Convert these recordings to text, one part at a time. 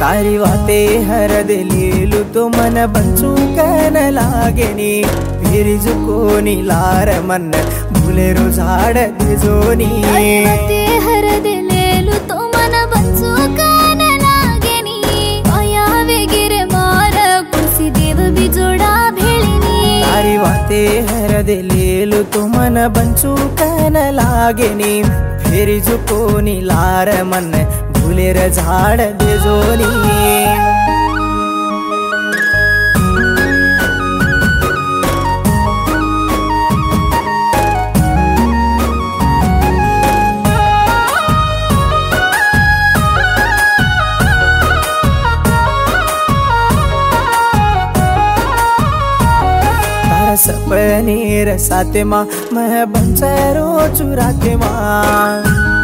तारी वाते हर दिलेलु तो मन बंचू कन लागेनी फिर जुकोनी लार मन भूले रो झाड़ दिजोनी वाते हर दिलेलु तो मन बंचू कन लागेनी आया वेगिरे मार कुर्सी देव भी जोड़ा भेलिनी तारी वाते हर दिलेलु तो मन बंचू कन लागेनी फिर जुकोनी लार मन भूलेर झाड़ देजोनी तारा सपने साथे माँ मैं बंचरो चुराते माँ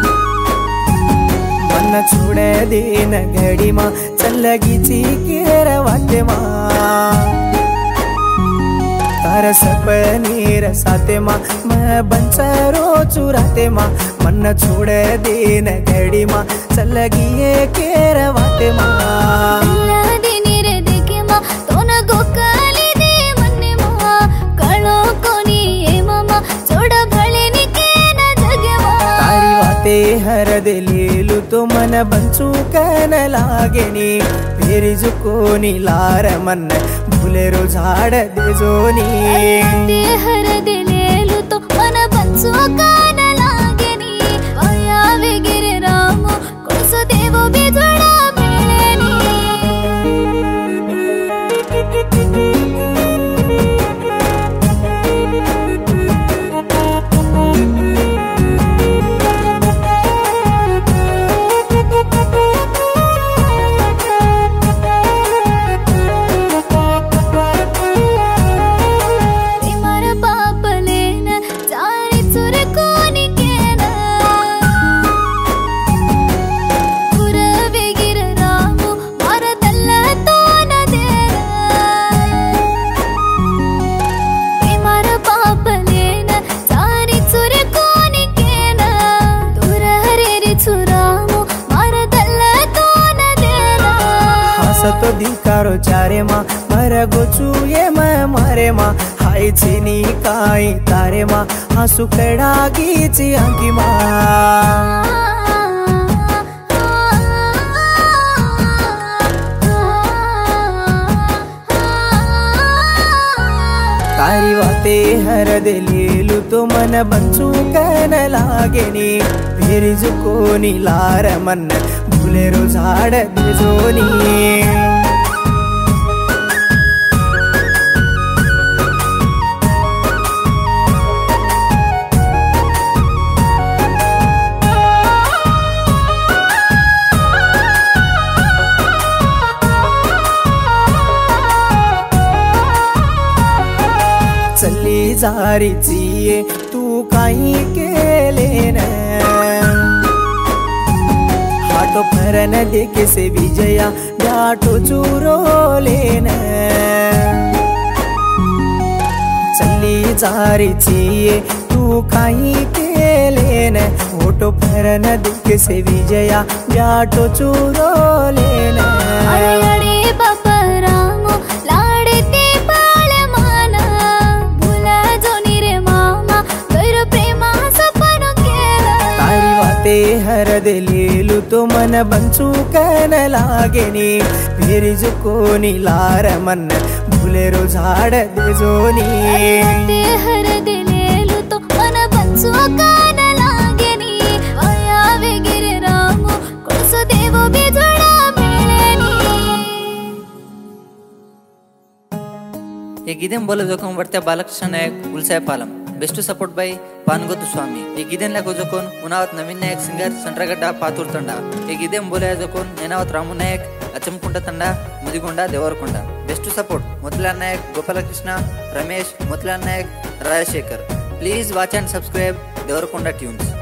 मन छोड़े दिन घड़ी माँ चलगी चीकेर वाटे माँ तारा सपने साथे माँ मैं बंचरो चुराते माँ मन छोड़े दिन घड़ी माँ चलगी ये केर वाटे माँ हर दिलेलु तो मन बंचू कन लागेनी फिर जुकोनी लार मन भूले रो झाड़ देजोनी हर दिलेलु तो मन बंचू कन लागेनी आया वेगिरे राम कुर्सो देवो भी जोड़ा तो दिकारो चारे माँ मर गोचू ये मैं मारे माँ हाय चीनी काई तारे माँ आंसू कड़ा गीची आंकी माँ तारी वाते हर दिलेलु तो मन बंचू कन लागेनी फिर जुकोनी लार मन भूले रो झाड़ दिजोनी चली जारी जिये तू काई केले न हाटो फरन देखे से विजया डाटो चूरो लेन चली जारी जिये तू काई केले न होटो फरन देखे से विजया डाटो चूरो लेन हर दिलेलु तो मन बंचू कन लागेनी फिर जुकोनी लार मन भूले रो झाड़ देजोनी हर दिलेलु तो मन बंचू कन लागेनी आया वेगिरे राम कुर्सो देवो भी जोड़ा भेलिनी ये गिदेन बोले जोकोन वर्त्या Balakrishna Nayak Ulsaipalem best support by Panagothu Swamy ये गिदेन लाको जोकोन उनावत नवीन नायक सिंगर संट्रगड्डा पातूर तंडा ये गिदेन बोले जोकोन नेनावत रामू नायक अचमकुंड तंडा Mudigonda Devarakonda best support Motilal Nayak Gopalakrishna Ramesh Motilal Nayak Rajashekar please watch and subscribe Devarakonda tunes.